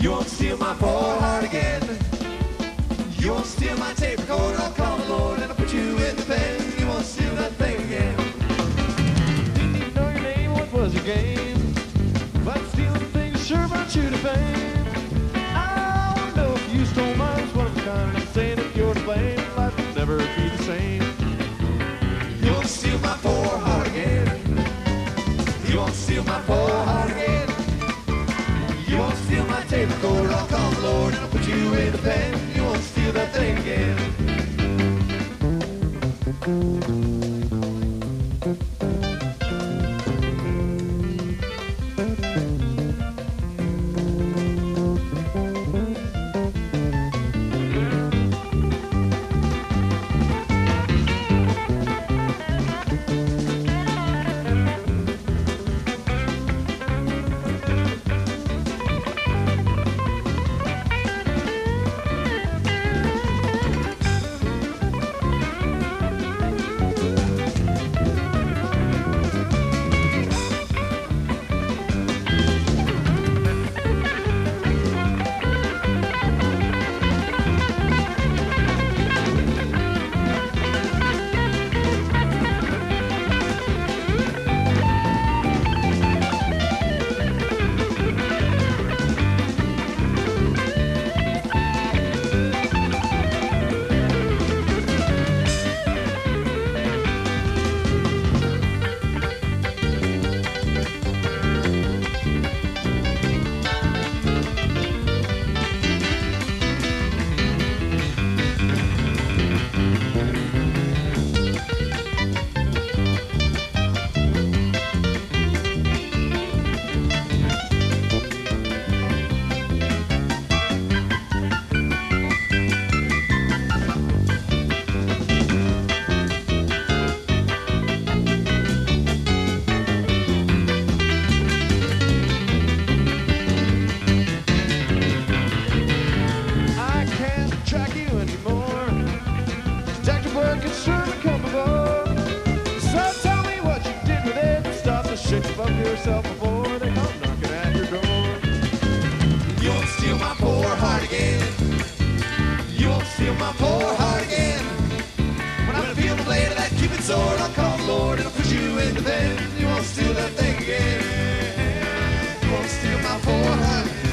You won't steal my poor heart again. You won't steal my tape recorder. I'll call the Lord and I'll put you in the pen. You won't steal that thing again. Didn't even know your name, what was your game? But stealing things sure brought you to fame. I don't know if you stole mine, it's one of a kind. I'm saying if you're to blame, life will never be the same. You won't steal my poor heart again. You won't steal my poor heart again. You won't steal my tape recorder. I'll call the Lord and I'll put you in the pen. You won't steal that thing again. Yourself before they come knocking at your door. You won't steal my poor heart again. You won't steal my poor heart again. When I feel the blade of that Cupid sword, I'll call the Lord and I'll put you in the pen. You won't steal that thing again. You won't steal my poor heart again.